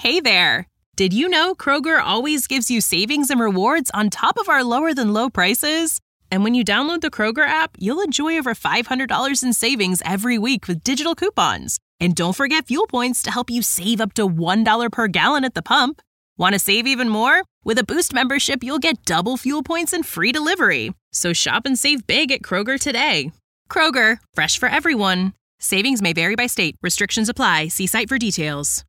Hey there! Did you know Kroger always gives you savings and rewards on top of our lower-than-low prices? And when you download the Kroger app, you'll enjoy over $500 in savings every week with digital coupons. And don't forget fuel points to help you save up to $1 per gallon at the pump. Want to save even more? With a Boost membership, you'll get double fuel points and free delivery. So shop and save big at Kroger today. Kroger, fresh for everyone. Savings may vary by state. Restrictions apply. See site for details.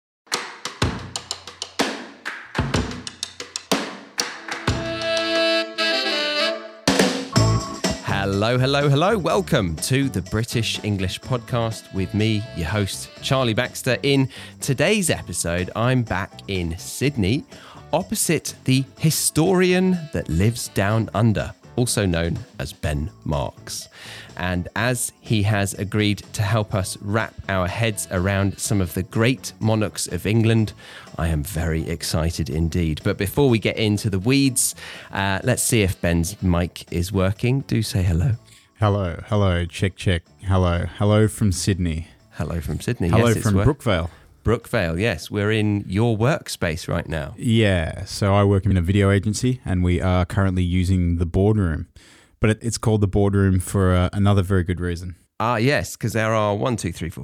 Hello, hello, hello. Welcome to the British English Podcast with me, your host, Charlie Baxter. In today's episode, I'm back in Sydney, opposite the historian that lives down under, also known as Ben Marks. And as he has agreed to help us wrap our heads around some of the great monarchs of England, I am very excited indeed. But before we get into the weeds, let's see if Ben's mic is working. Do say hello. Hello, check. Hello from Sydney. Hello from Sydney. Hello yes, from Brookvale. Brookvale, yes. We're in your workspace right now. Yeah, so I work in a video agency and we are currently using the boardroom. But it's called the boardroom for another very good reason. Yes, because there are 9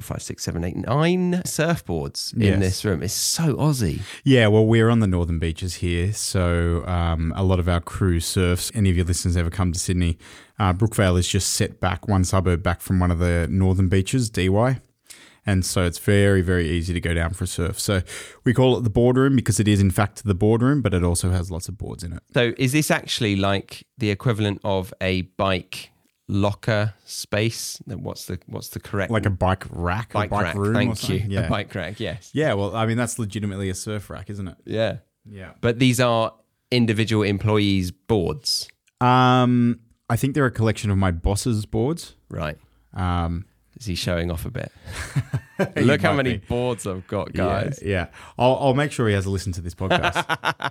surfboards in this room. It's so Aussie. Yeah, well, we're on the northern beaches here, so a lot of our crew surfs. Any of your listeners ever come to Sydney, Brookvale is just set back one suburb back from one of the northern beaches, DY. And so it's very, very easy to go down for a surf. So we call it the boardroom because it is in fact the boardroom, but it also has lots of boards in it. So is this actually like the equivalent of a bike locker space? What's the correct? Like a bike rack, bike bike rack, room. Thank you. Yeah. A bike rack, yes. Yeah, well, I mean, that's legitimately a surf rack, isn't it? Yeah. Yeah. But these are individual employees' boards. I think they're a collection of my boss's boards. Right. Is he showing off a bit? Look Look how many boards I've got, guys. Yeah. I'll make sure he has a listen to this podcast.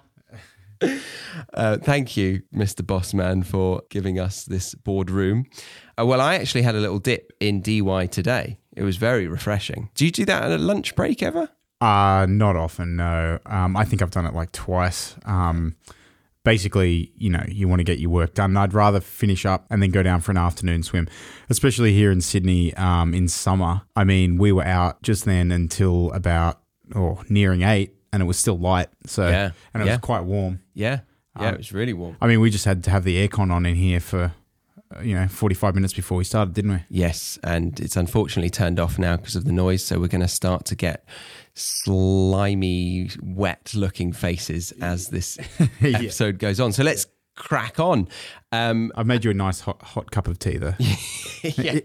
Thank you, Mr. Bossman, for giving us this boardroom. Well, I actually had a little dip in DY today. It was very refreshing. Do you do that at a lunch break ever? Not often, no. I think I've done it like twice. Basically, you want to get your work done. I'd rather finish up and then go down for an afternoon swim, especially here in Sydney in summer. I mean, we were out just then until about nearing 8 and it was still light. So, yeah. And it was quite warm. Yeah. Yeah, it was really warm. I mean, we just had to have the aircon on in here for 45 minutes before we started, didn't we? Yes, and it's unfortunately turned off now because of the noise, so we're going to start to get slimy, wet-looking faces as this episode goes on. So let's crack on. I've made you a nice hot cup of tea, though. Yeah.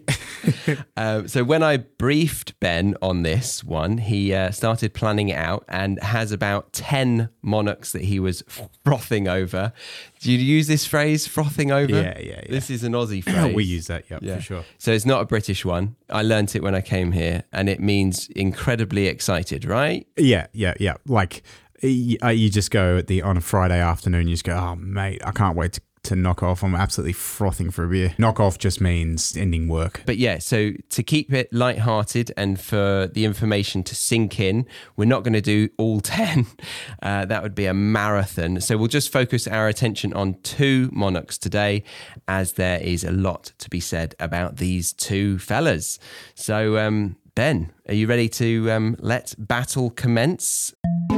So when I briefed Ben on this one, he started planning it out and has about 10 monarchs that he was frothing over. Do you use this phrase, frothing over? Yeah. This is an Aussie phrase. We use that, for sure. So it's not a British one. I learnt it when I came here, and it means incredibly excited, right? Yeah. Like, you just go on a Friday afternoon, you just go, oh, mate, I can't wait to knock off. I'm absolutely frothing for a beer. Knock off just means ending work. But yeah, so to keep it lighthearted and for the information to sink in, we're not going to do all 10. That would be a marathon. So we'll just focus our attention on 2 monarchs today, as there is a lot to be said about these 2 fellas. So, Ben, are you ready to let battle commence?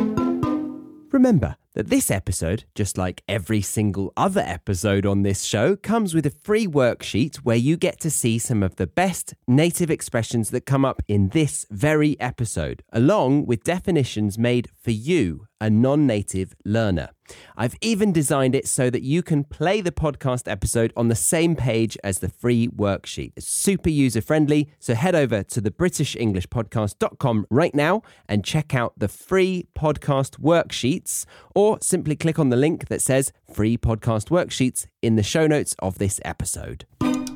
Remember that this episode, just like every single other episode on this show, comes with a free worksheet where you get to see some of the best native expressions that come up in this very episode, along with definitions made for you, a non-native learner. I've even designed it so that you can play the podcast episode on the same page as the free worksheet. It's super user-friendly, so head over to thebritishenglishpodcast.com right now and check out the free podcast worksheets, or simply click on the link that says free podcast worksheets in the show notes of this episode.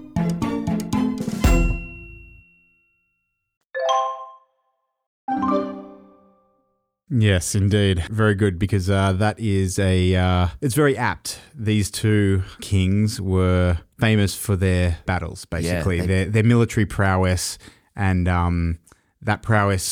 Yes, indeed. Very good, because that is it's very apt. These 2 kings were famous for their battles, basically. Their military prowess, and that prowess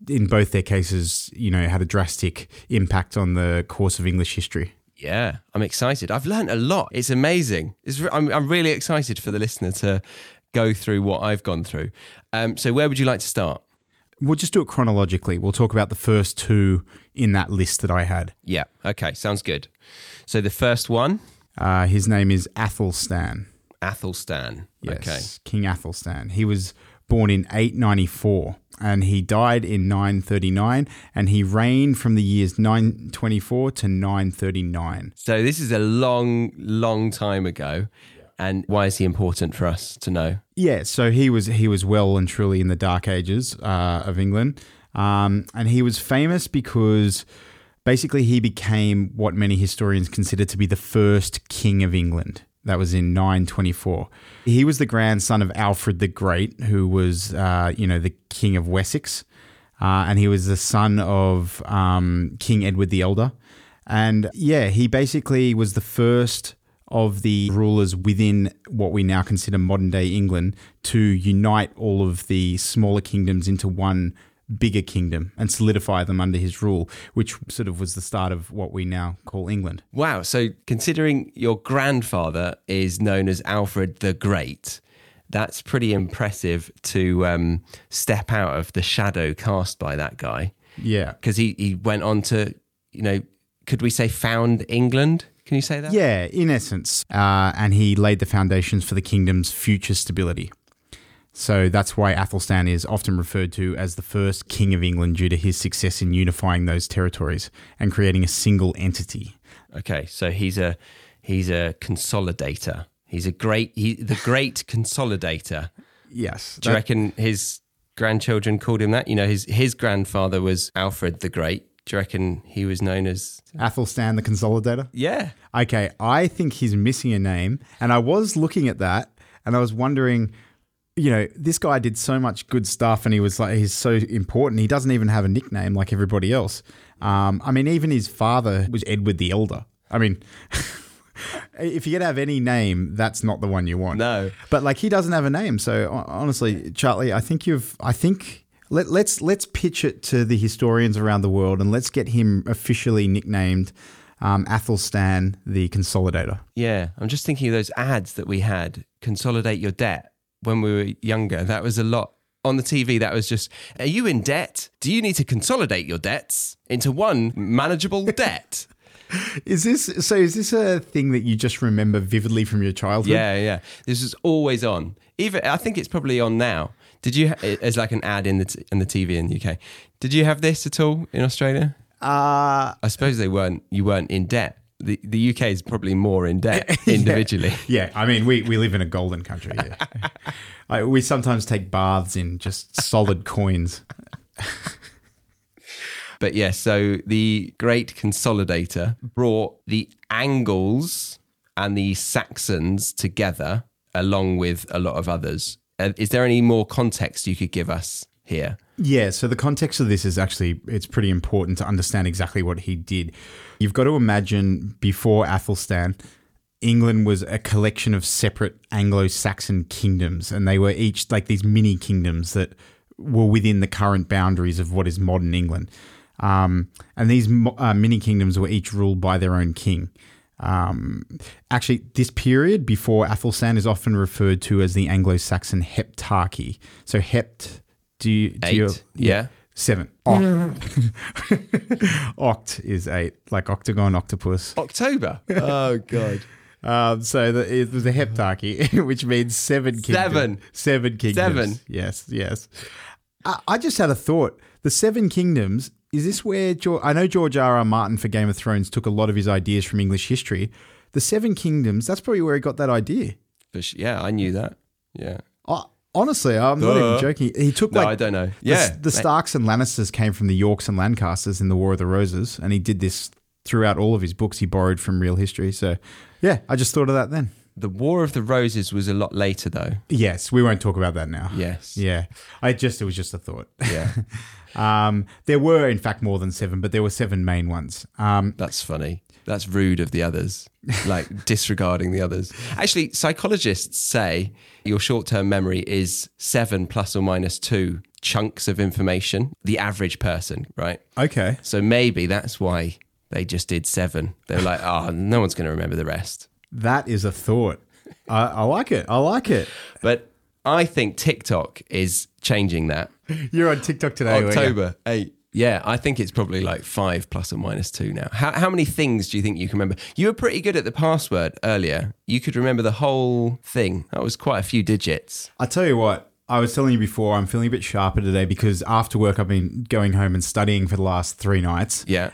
in both their cases, had a drastic impact on the course of English history. Yeah, I'm excited. I've learned a lot. It's amazing. I'm really excited for the listener to go through what I've gone through. So where would you like to start? We'll just do it chronologically. We'll talk about the first two in that list that I had. Yeah, okay, sounds good. So the first one? His name is Athelstan. Athelstan, yes, okay. King Athelstan. He was born in 894 and he died in 939 and he reigned from the years 924 to 939. So this is a long, long time ago. And why is he important for us to know? Yeah, so he was well and truly in the dark ages of England. And he was famous because basically he became what many historians consider to be the first king of England. That was in 924. He was the grandson of Alfred the Great, who was, the king of Wessex. And he was the son of King Edward the Elder. And yeah, he basically was the first of the rulers within what we now consider modern day England to unite all of the smaller kingdoms into one bigger kingdom and solidify them under his rule, which sort of was the start of what we now call England. Wow. So considering your grandfather is known as Alfred the Great, that's pretty impressive to step out of the shadow cast by that guy. Yeah. Because he went on to, could we say found England? Can you say that? Yeah, in essence. And he laid the foundations for the kingdom's future stability. So that's why Athelstan is often referred to as the first king of England due to his success in unifying those territories and creating a single entity. Okay, so he's a consolidator. He's the great consolidator. Yes. Do you reckon his grandchildren called him that? His grandfather was Alfred the Great. Do you reckon he was known as Athelstan the Consolidator? Yeah. Okay, I think he's missing a name. And I was looking at that and I was wondering, this guy did so much good stuff and he's so important. He doesn't even have a nickname like everybody else. Even his father was Edward the Elder. If you're going to have any name, that's not the one you want. No. But he doesn't have a name. So honestly, Charlie, Let's pitch it to the historians around the world and let's get him officially nicknamed Athelstan the Consolidator. Yeah, I'm just thinking of those ads that we had, consolidate your debt, when we were younger. That was a lot. On the TV, that was just, are you in debt? Do you need to consolidate your debts into one manageable debt? Is this a thing that you just remember vividly from your childhood? Yeah. This is always on. I think it's probably on now. Did you, as like an ad in the TV in the UK, did you have this at all in Australia? I suppose you weren't in debt. The UK is probably more in debt individually. Yeah. We live in a golden country. Yeah. We sometimes take baths in just solid coins. But yeah, so the Great Consolidator brought the Angles and the Saxons together along with a lot of others. Is there any more context you could give us here? Yeah, so the context of this is it's pretty important to understand exactly what he did. You've got to imagine before Athelstan, England was a collection of separate Anglo-Saxon kingdoms, and they were each like these mini kingdoms that were within the current boundaries of what is modern England. And these mini kingdoms were each ruled by their own king. This period before Athelstan is often referred to as the Anglo-Saxon Heptarchy. So hept, Yeah. 7. Oct is 8, like octagon, octopus. October. Oh God. It was a Heptarchy, which means 7 kingdoms. 7 kingdoms. 7. Yes. I just had a thought. The 7 kingdoms. Is this where I know George R.R. Martin for Game of Thrones took a lot of his ideas from English history? The 7 kingdoms, that's probably where he got that idea. Yeah, I knew that. Yeah. Honestly, I'm not even joking. He took I don't know. Yeah. The Starks and Lannisters came from the Yorks and Lancasters in the War of the Roses, and he did this throughout all of his books. He borrowed from real history. So, yeah, I just thought of that then. The War of the Roses was a lot later, though. Yes, we won't talk about that now. Yes. Yeah. It was just a thought. Yeah. There were, in fact, more than 7, but there were 7 main ones. That's funny. That's rude of the others, like disregarding the others. Actually, psychologists say your short-term memory is 7 plus or minus 2 chunks of information, the average person, right? Okay. So maybe that's why they just did 7. They're like, oh, no one's going to remember the rest. That is a thought. I like it. I like it. But I think TikTok is changing that. You're on TikTok today. October 8. Yeah, I think it's probably like 5 ± 2 now. How many things do you think you can remember? You were pretty good at the password earlier. You could remember the whole thing. That was quite a few digits. I tell you what, I was telling you before, I'm feeling a bit sharper today because after work I've been going home and studying for the last 3 nights. Yeah.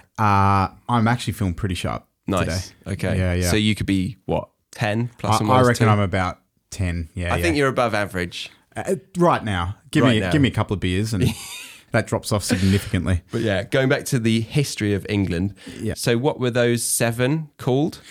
I'm actually feeling pretty sharp Nice. today. Okay. Yeah. So you could be, what, 10 ± I reckon 2? I'm about 10. Yeah. I think you're above average. Right now. Give me a couple of beers and that drops off significantly. But yeah, going back to the history of England. Yeah. So what were those 7 called?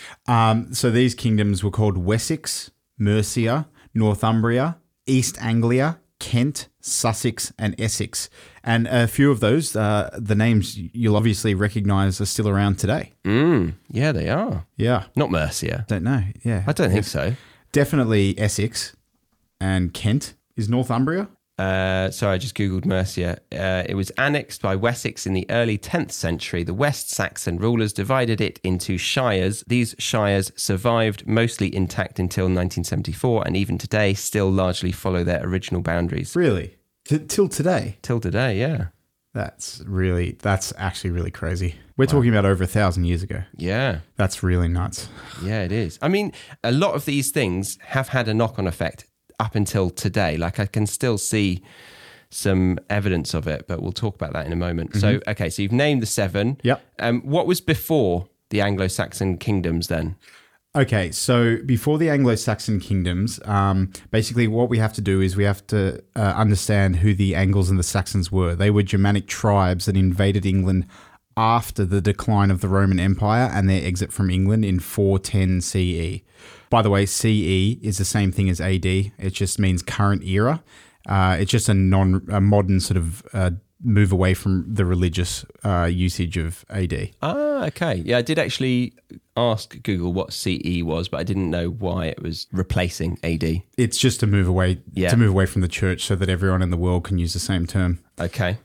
So these kingdoms were called Wessex, Mercia, Northumbria, East Anglia, Kent, Sussex, and Essex. And a few of those, the names you'll obviously recognise are still around today. Yeah, they are. Yeah. Not Mercia. Don't know. Yeah. I don't think so. Definitely Essex and Kent. Is Northumbria? So I just Googled Mercia. It was annexed by Wessex in the early 10th century. The West Saxon rulers divided it into shires. These shires survived mostly intact until 1974 and even today still largely follow their original boundaries. Really? Till today? Till today, yeah. That's actually really crazy. We're talking about over 1,000 years ago. Yeah. That's really nuts. Yeah, it is. I mean, a lot of these things have had a knock-on effect up until today. Like I can still see some evidence of it, but we'll talk about that in a moment. So, okay, so you've named the 7. Yep. What was before the Anglo-Saxon kingdoms then? Okay, so before the Anglo-Saxon kingdoms, basically what we have to do is we have to understand who the Angles and the Saxons were. They were Germanic tribes that invaded England after the decline of the Roman Empire and their exit from England in 410 CE. By the way, CE is the same thing as AD. It just means current era. It's just a modern sort of move away from the religious usage of AD. Ah, okay. Yeah, I did actually ask Google what CE was, but I didn't know why it was replacing AD. It's just to move away from the church so that everyone in the world can use the same term. Okay.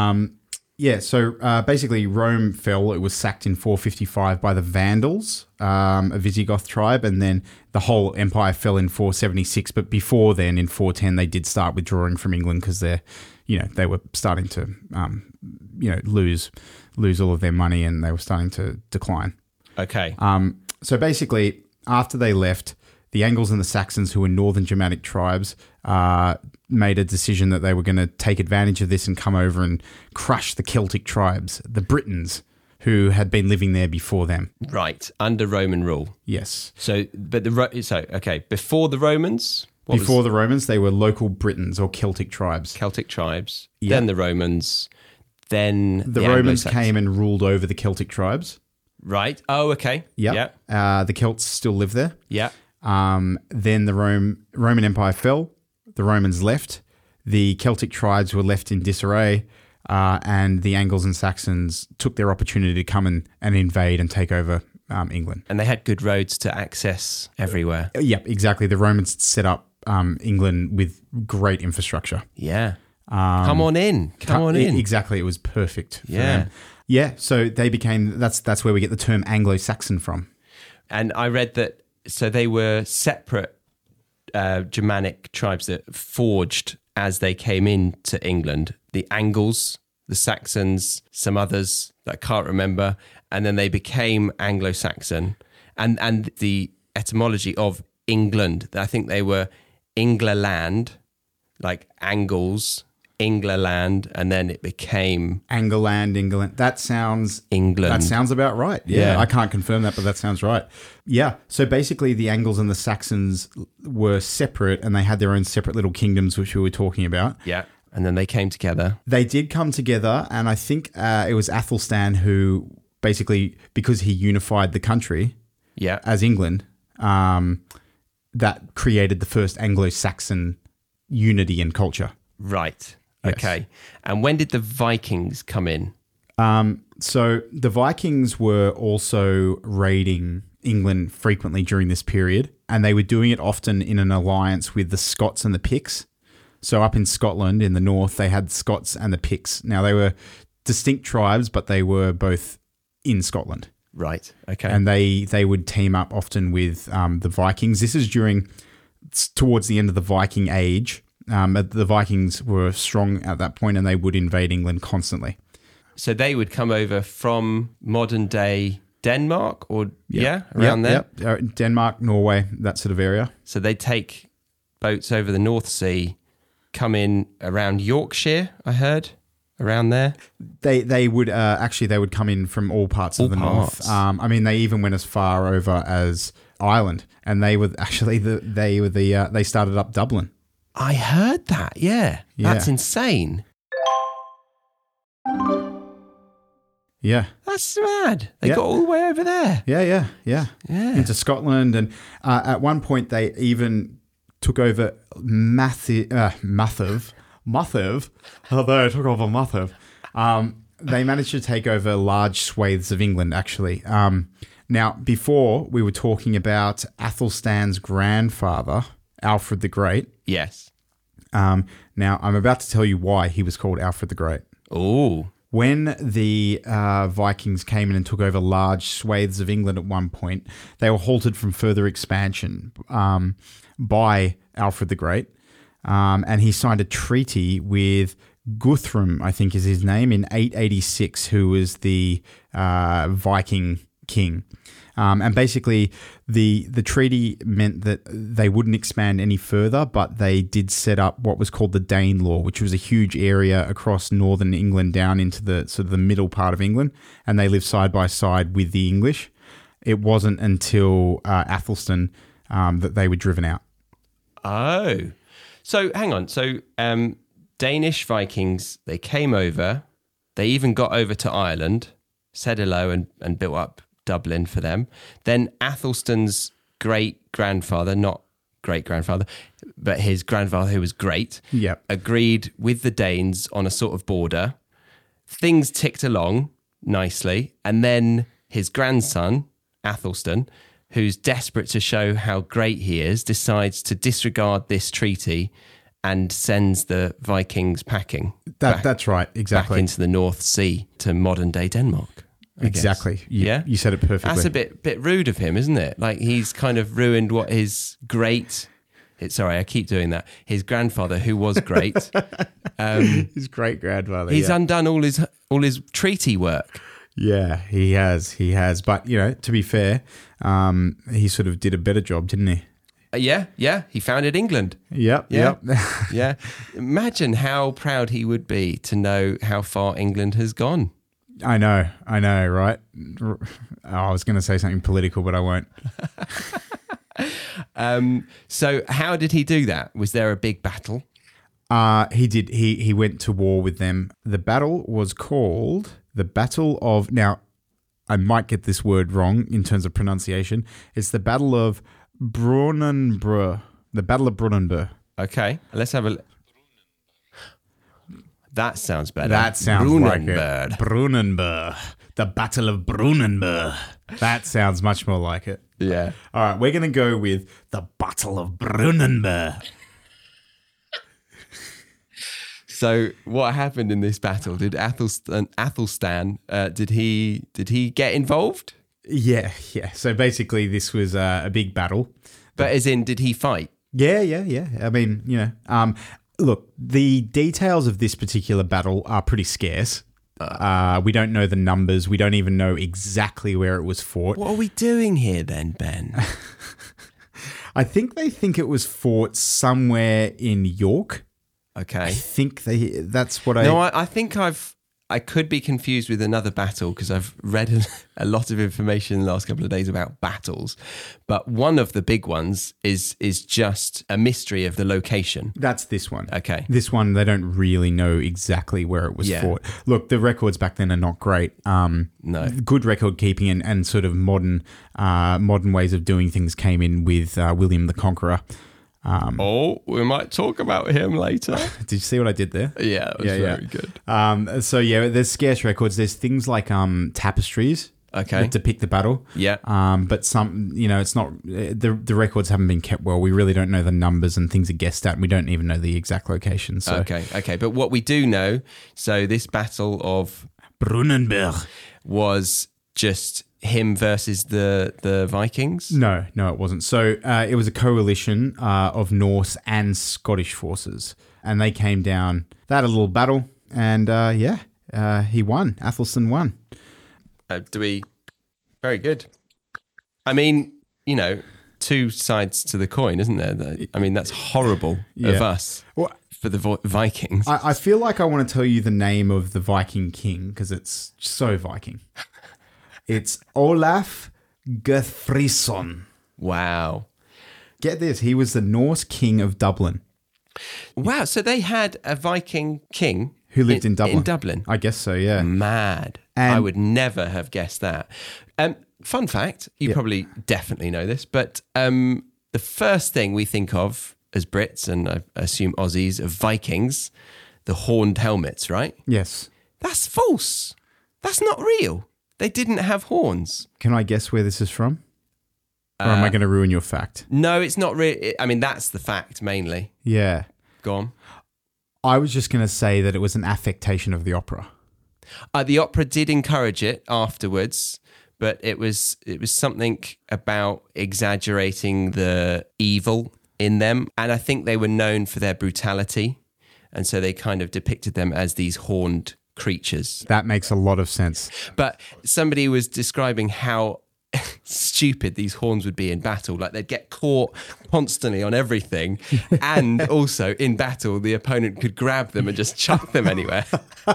So basically Rome fell. It was sacked in 455 by the Vandals, a Visigoth tribe, and then the whole empire fell in 476. But before then, in 410, they did start withdrawing from England because they were starting to, lose all of their money and they were starting to decline. Okay. So basically, after they left, the Angles and the Saxons, who were northern Germanic tribes, made a decision that they were going to take advantage of this and come over and crush the Celtic tribes, the Britons, who had been living there before them. Right, under Roman rule. Yes. So, before the Romans? Before the Romans, they were local Britons or Celtic tribes. Celtic tribes, Yep. then the Romans, then The Romans came and ruled over the Celtic tribes. Right. Oh, okay. Yep. Yeah. The Celts still live there. Yeah. Then the Roman Empire fell. The Romans left. The Celtic tribes were left in disarray. And the Angles and Saxons took their opportunity to come and invade and take over England. And they had good roads to access everywhere. Yep, exactly. The Romans set up England with great infrastructure. Yeah. Come on in. Come on in. Exactly. It was perfect for Yeah. them. Yeah. So they became, that's where we get the term Anglo-Saxon from. And I read that, so they were separate Germanic tribes that forged as they came into England. The Angles, the Saxons, some others that I can't remember. And then they became Anglo-Saxon. And the etymology of England, I think they were Englaland, like Angles, Englaland, and then it became England. That sounds England. That sounds about right. Yeah, Yeah. I can't confirm that, but that sounds right. Yeah. So basically, the Angles and the Saxons were separate, and they had their own separate little kingdoms, which we were talking about. Yeah. And then they came together. They did come together, and I think it was Athelstan who basically, because he unified the country Yeah. as England, that created the first Anglo-Saxon unity and culture. Right. Yes. Okay. And when did the Vikings come in? So the Vikings were also raiding England frequently during this period, and they were doing it often in an alliance with the Scots and the Picts. So up in Scotland, in the north, they had the Scots and the Picts. Now, they were distinct tribes, but they were both in Scotland. Right. Okay. And they would team up often with the Vikings. This is towards the end of the Viking Age. The Vikings were strong at that point, and they would invade England constantly. So they would come over from modern day Denmark, or around there. Denmark, Norway, that sort of area. So they take boats over the North Sea, come in around Yorkshire, I heard, around there. They would they would come in from all parts of the north. I mean, they even went as far over as Ireland, and they were actually they started up Dublin. I heard that. Yeah. That's insane. Yeah. That's mad. They got all the way over there. Yeah. Into Scotland. And at one point, they even took over Mathav. Although took over Mathav. They managed to take over large swathes of England, actually. Now, before, we were talking about Athelstan's grandfather, Alfred the Great. Yes. Now, I'm about to tell you why he was called Alfred the Great. Oh. When the Vikings came in and took over large swathes of England at one point, they were halted from further expansion by Alfred the Great. And he signed a treaty with Guthrum, I think is his name, in 886, who was the Viking king. And basically, the treaty meant that they wouldn't expand any further, but they did set up what was called the Danelaw, which was a huge area across northern England down into the sort of the middle part of England, and they lived side by side with the English. It wasn't until Athelstan that they were driven out. Oh. So hang on. So Danish Vikings, they came over, they even got over to Ireland, said hello and built up Dublin for them. Then Athelstan's great-grandfather, not great-grandfather, but his grandfather who was great, agreed with the Danes on a sort of border. Things ticked along nicely. And then his grandson, Athelstan, who's desperate to show how great he is, decides to disregard this treaty and sends the Vikings packing. That's right, exactly. Back into the North Sea to modern-day Denmark. Exactly. You said it perfectly. That's a bit rude of him, isn't it? Like he's kind of ruined what his sorry, I keep doing that. His grandfather, who was great, his great grandfather. He's undone all his treaty work. Yeah, he has. But to be fair, he sort of did a better job, didn't he? Yeah. He founded England. Yep. Yeah. Imagine how proud he would be to know how far England has gone. I know, right? I was going to say something political, but I won't. So how did he do that? Was there a big battle? He did. He went to war with them. The battle was called the Battle of... Now, I might get this word wrong in terms of pronunciation. It's the Battle of Brunanburh. The Battle of Brunanburh. Okay, let's have a... That sounds better. That sounds like it. Brunanburh. The Battle of Brunanburh. That sounds much more like it. Yeah. All right, we're going to go with the Battle of Brunanburh. So what happened in this battle? Did Athelstan did he get involved? Yeah. So basically this was a big battle. But as in, did he fight? Yeah. I mean, look, the details of this particular battle are pretty scarce. We don't know the numbers. We don't even know exactly where it was fought. What are we doing here then, Ben? I think they think it was fought somewhere in York. Okay. I think that's what No, I think I could be confused with another battle because I've read a lot of information in the last couple of days about battles. But one of the big ones is just a mystery of the location. That's this one. Okay. This one, they don't really know exactly where it was fought. Look, the records back then are not great. No. Good record keeping and sort of modern ways of doing things came in with William the Conqueror. We might talk about him later. Did you see what I did there? Yeah, it was very good. So there's scarce records. There's things like tapestries Okay. that depict the battle. Yeah. But some, it's not, the records haven't been kept well. We really don't know the numbers, and things are guessed at, and we don't even know the exact location. So. Okay. But what we do know, so this battle of Brunanburh was just him versus the Vikings? No, it wasn't. So it was a coalition of Norse and Scottish forces, and they came down. They had a little battle, and he won. Athelstan won. Very good. I mean, two sides to the coin, isn't there? I mean, that's horrible of us for the Vikings. I feel like I want to tell you the name of the Viking king because it's so Viking. It's Olaf Guthfridsson. Wow. Get this. He was the Norse king of Dublin. Wow. So they had a Viking king who lived in Dublin. In Dublin. I guess so, yeah. Mad. And I would never have guessed that. Fun fact, you probably definitely know this, but the first thing we think of as Brits, and I assume Aussies, of Vikings, the horned helmets, right? Yes. That's false. That's not real. They didn't have horns. Can I guess where this is from? Or am I going to ruin your fact? No, it's not real. I mean, that's the fact mainly. Yeah. Go on. I was just going to say that it was an affectation of the opera. The opera did encourage it afterwards, but it was something about exaggerating the evil in them. And I think they were known for their brutality. And so they kind of depicted them as these horned creatures. That makes a lot of sense. But somebody was describing how stupid these horns would be in battle. Like they'd get caught constantly on everything. And also in battle, the opponent could grab them and just chuck them anywhere.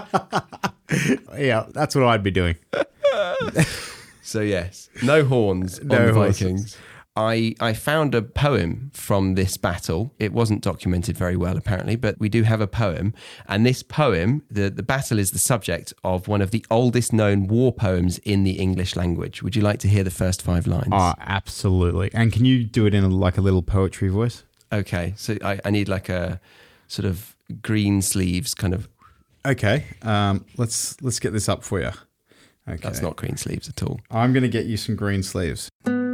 Yeah, that's what I'd be doing. So yes, no horns on the Vikings. I found a poem from this battle. It wasn't documented very well, apparently, but we do have a poem. And this poem, the battle is the subject of one of the oldest known war poems in the English language. Would you like to hear the first 5 lines? Oh, absolutely. And can you do it in a little poetry voice? Okay, so I need like a sort of green sleeves kind of... Okay, let's get this up for you. Okay. That's not green sleeves at all. I'm going to get you some green sleeves.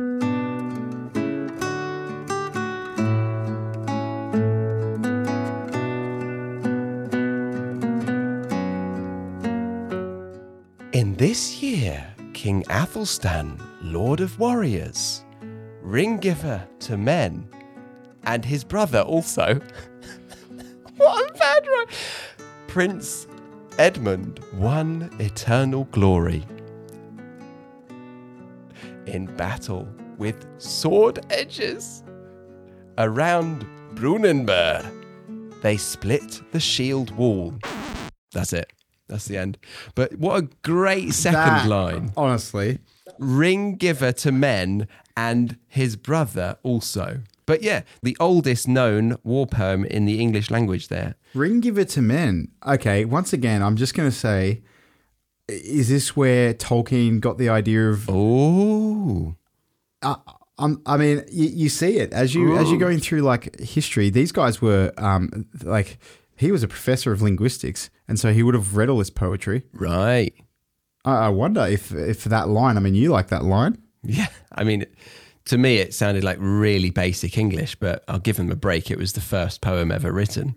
In this year, King Athelstan, Lord of Warriors, ring giver to men, and his brother also. What a bad rhyme! Prince Edmund won eternal glory. In battle with sword edges, around Brunanburh, they split the shield wall. That's it. That's the end. But what a great second line. Honestly. Ring giver to men and his brother also. But yeah, the oldest known war poem in the English language there. Ring giver to men. Okay, once again, I'm just going to say, is this where Tolkien got the idea of... Oh. I mean, you see it. As you're going through like history, these guys were he was a professor of linguistics, and so he would have read all this poetry. Right. I wonder if that line, I mean, you like that line? Yeah. I mean, to me, it sounded like really basic English, but I'll give him a break. It was the first poem ever written.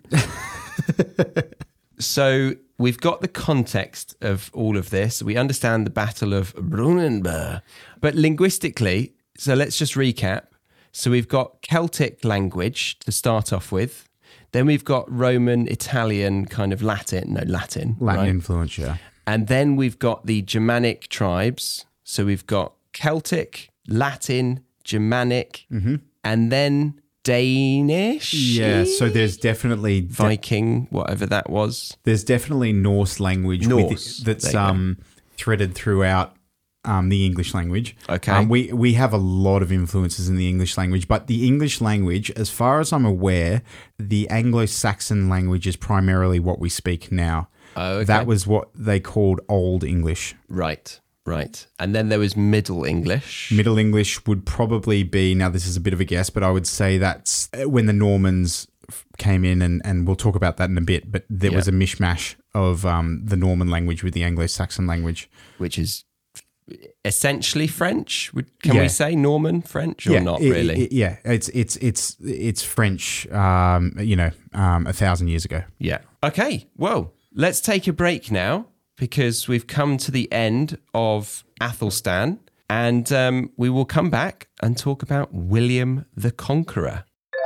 So we've got the context of all of this. We understand the Battle of Brunanburh. But linguistically, so let's just recap. So we've got Celtic language to start off with. Then we've got Roman, Italian, kind of Latin right? Influence, yeah. And then we've got the Germanic tribes. So we've got Celtic, Latin, Germanic, and then Danish. Yeah, so there's definitely... Viking, whatever that was. There's definitely Norse language that's threaded throughout the English language. Okay. We have a lot of influences in the English language, but the English language, as far as I'm aware, the Anglo-Saxon language is primarily what we speak now. Oh, okay. That was what they called Old English. Right. And then there was Middle English. Middle English would probably be, now this is a bit of a guess, but I would say that's when the Normans came in, and we'll talk about that in a bit, but there was a mishmash of the Norman language with the Anglo-Saxon language. Which is essentially French. Can we say Norman French or not really? It's French. 1,000 years ago. Yeah. Okay. Well, let's take a break now because we've come to the end of Athelstan, and we will come back and talk about William the Conqueror.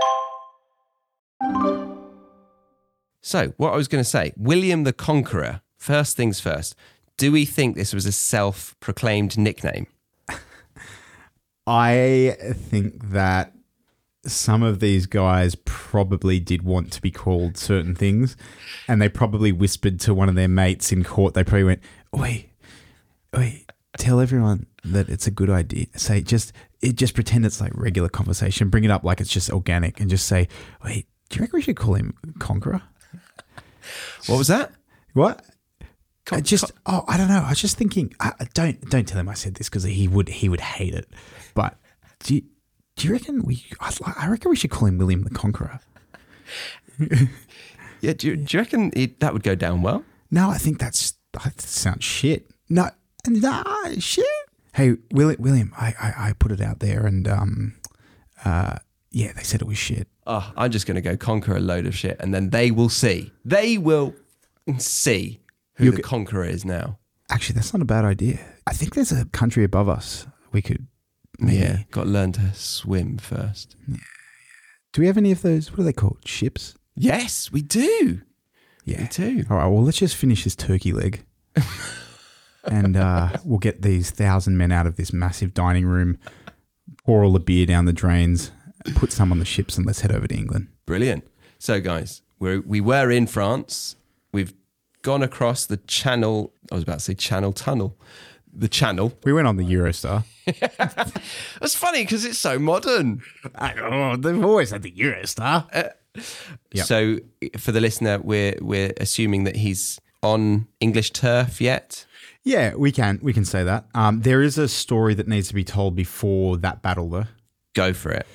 So, what I was going to say, William the Conqueror. First things first. Do we think this was a self-proclaimed nickname? I think that some of these guys probably did want to be called certain things, and they probably whispered to one of their mates in court. They probably went, "Oi, tell everyone that it's a good idea. Say just pretend it's like regular conversation. Bring it up like it's just organic, and just say, wait, do you reckon we should call him Conqueror?" What was that? What? I don't know. I was just thinking. Don't tell him I said this because he would hate it. But do you reckon I reckon we should call him William the Conqueror. Yeah. Do you reckon that would go down well? No, I think that sounds shit. No, shit. Hey, William, I put it out there, and they said it was shit. Oh, I'm just going to go conquer a load of shit, and then they will see. They will see who the conqueror is now. Actually, that's not a bad idea. I think there's a country above us. We could maybe... Yeah, got to learn to swim first. Yeah. Do we have any of those, what are they called, ships? Yes, we do. Yeah. We do. All right, well, let's just finish this turkey leg. And we'll get these 1,000 men out of this massive dining room, pour all the beer down the drains, put some on the ships, and let's head over to England. Brilliant. So, guys, we were in France. We've gone across the Channel. I was about to say Channel Tunnel. The Channel. We went on the Eurostar. That's funny because it's so modern. They've always had the Eurostar. Yep. So, for the listener, we're assuming that he's on English turf yet. Yeah, we can say that. There is a story that needs to be told before that battle, though. Go for it.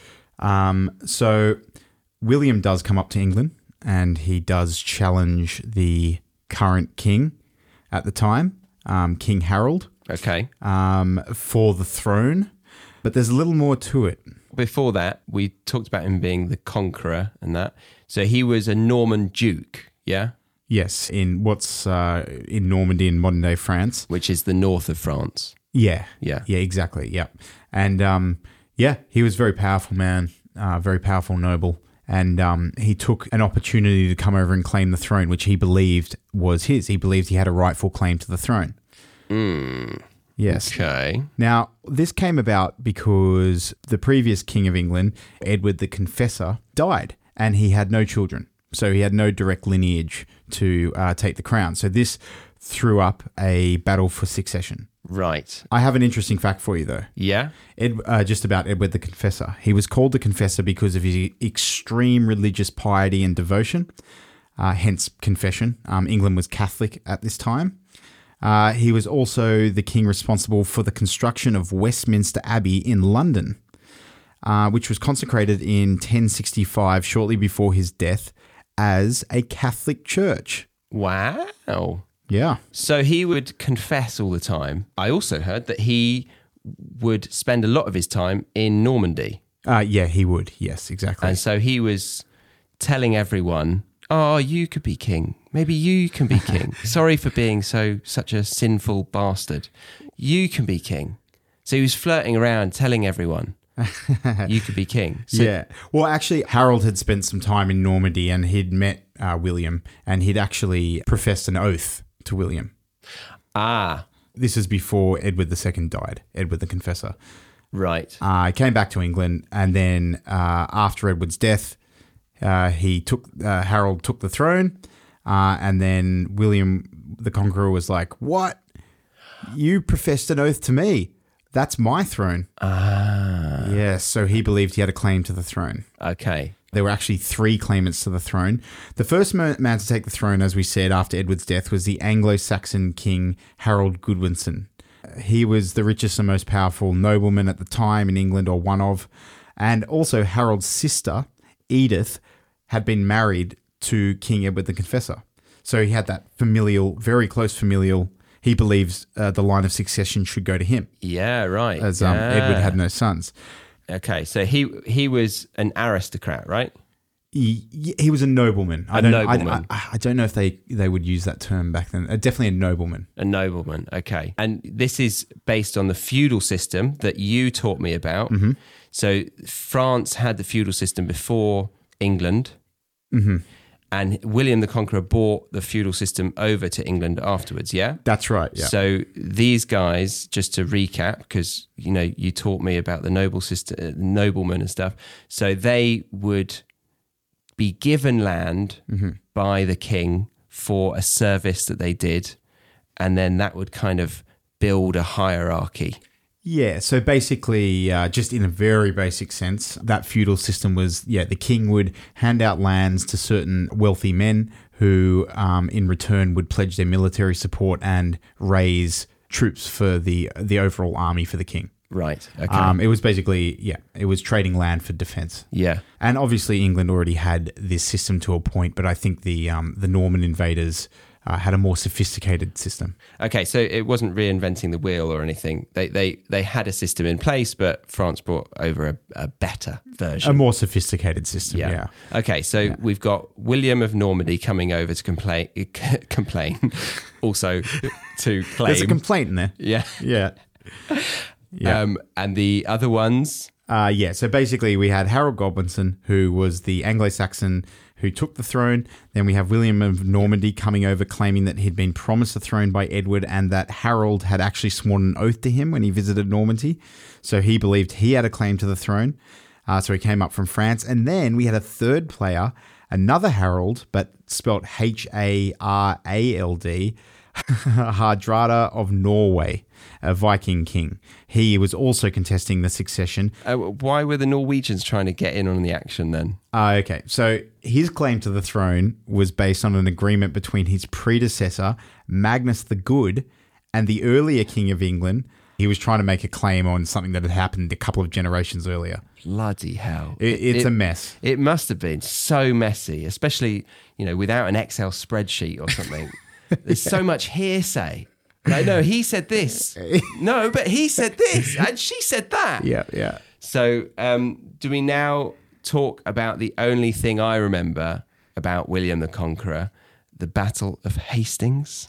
So William does come up to England, and he does challenge the current king at the time, King Harold. Okay. For the throne. But there's a little more to it. Before that, we talked about him being the conqueror and that. So he was a Norman duke, yeah? Yes, in what's in Normandy in modern-day France. Which is the north of France. Yeah. Yeah. Yeah, exactly, yeah. And, he was a very powerful man, very powerful noble. And he took an opportunity to come over and claim the throne, which he believed was his. He believed he had a rightful claim to the throne. Yes. Okay. Now, this came about because the previous king of England, Edward the Confessor, died, and he had no children. So he had no direct lineage to take the crown. So this threw up a battle for succession. Right. I have an interesting fact for you, though. Yeah? Just about Edward the Confessor. He was called the Confessor because of his extreme religious piety and devotion, hence confession. England was Catholic at this time. He was also the king responsible for the construction of Westminster Abbey in London, which was consecrated in 1065, shortly before his death, as a Catholic church. Wow. Yeah. So he would confess all the time. I also heard that he would spend a lot of his time in Normandy. Yeah, he would. Yes, exactly. And so he was telling everyone, oh, you could be king. Maybe you can be king. Sorry for being such a sinful bastard. You can be king. So he was flirting around telling everyone. You could be king. So, yeah. Well, actually, Harold had spent some time in Normandy and he'd met William, and he'd actually professed an oath to William. Ah. This is before Edward II died, Edward the Confessor. Right. He came back to England, and then after Edward's death, Harold took the throne, and then William the Conqueror was like, "What? You professed an oath to me. That's my throne." Ah. Yes, so he believed he had a claim to the throne. Okay. There were actually 3 claimants to the throne. The first man to take the throne, as we said, after Edward's death, was the Anglo-Saxon king Harold Godwinson. He was the richest and most powerful nobleman at the time in England, or one of. And also Harold's sister, Edith, had been married to King Edward the Confessor. So he had that familial, very close familial He believes the line of succession should go to him. Yeah, right. As Edward had no sons. Okay, so he was an aristocrat, right? He was a nobleman. I don't know if they would use that term back then. Definitely a nobleman. A nobleman, okay. And this is based on the feudal system that you taught me about. Mm-hmm. So France had the feudal system before England. Mm-hmm. And William the Conqueror brought the feudal system over to England afterwards, yeah? That's right, yeah. So these guys, just to recap, because you taught me about the noble system, noblemen and stuff. So they would be given land by the king for a service that they did, and then that would kind of build a hierarchy. Yeah, so basically, just in a very basic sense, that feudal system was, the king would hand out lands to certain wealthy men who, in return, would pledge their military support and raise troops for the overall army for the king. Right, okay. It was basically, it was trading land for defense. Yeah. And obviously England already had this system to a point, but I think the Norman invaders had a more sophisticated system. Okay, so it wasn't reinventing the wheel or anything. They had a system in place, but France brought over a better version. A more sophisticated system, yeah. Okay, so we've got William of Normandy coming over to complain, also to claim. There's a complaint in there. Yeah. Yeah. And the other ones? So basically we had Harold Godwinson, who was the Anglo-Saxon who took the throne. Then we have William of Normandy coming over, claiming that he'd been promised the throne by Edward and that Harold had actually sworn an oath to him when he visited Normandy. So he believed he had a claim to the throne. So he came up from France. And then we had a third player, another Harold, but spelt Harald, Hardrada of Norway, a Viking king. He was also contesting the succession. Why were the Norwegians trying to get in on the action then? Okay, so his claim to the throne was based on an agreement between his predecessor, Magnus the Good, and the earlier king of England. He was trying to make a claim on something that had happened a couple of generations earlier. Bloody hell. It's a mess. It must have been so messy, especially, without an Excel spreadsheet or something. There's so much hearsay. No, he said this. No, but he said this. And she said that. Yeah. So do we now talk about the only thing I remember about William the Conqueror, the Battle of Hastings?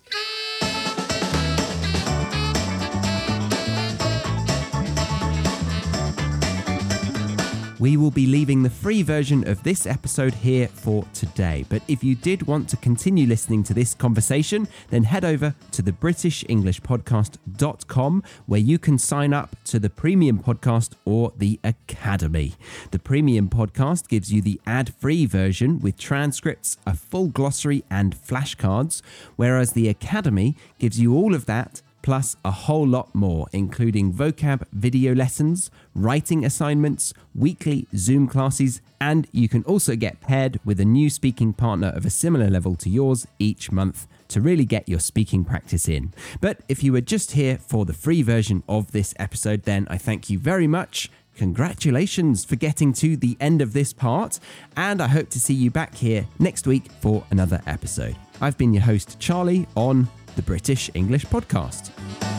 We will be leaving the free version of this episode here for today. But if you did want to continue listening to this conversation, then head over to the BritishEnglishPodcast.com, where you can sign up to the Premium Podcast or the Academy. The Premium Podcast gives you the ad-free version with transcripts, a full glossary and flashcards, whereas the Academy gives you all of that plus a whole lot more, including vocab video lessons, writing assignments, weekly Zoom classes, and you can also get paired with a new speaking partner of a similar level to yours each month to really get your speaking practice in. But if you were just here for the free version of this episode, then I thank you very much. Congratulations for getting to the end of this part, and I hope to see you back here next week for another episode. I've been your host, Charlie, on the British English Podcast.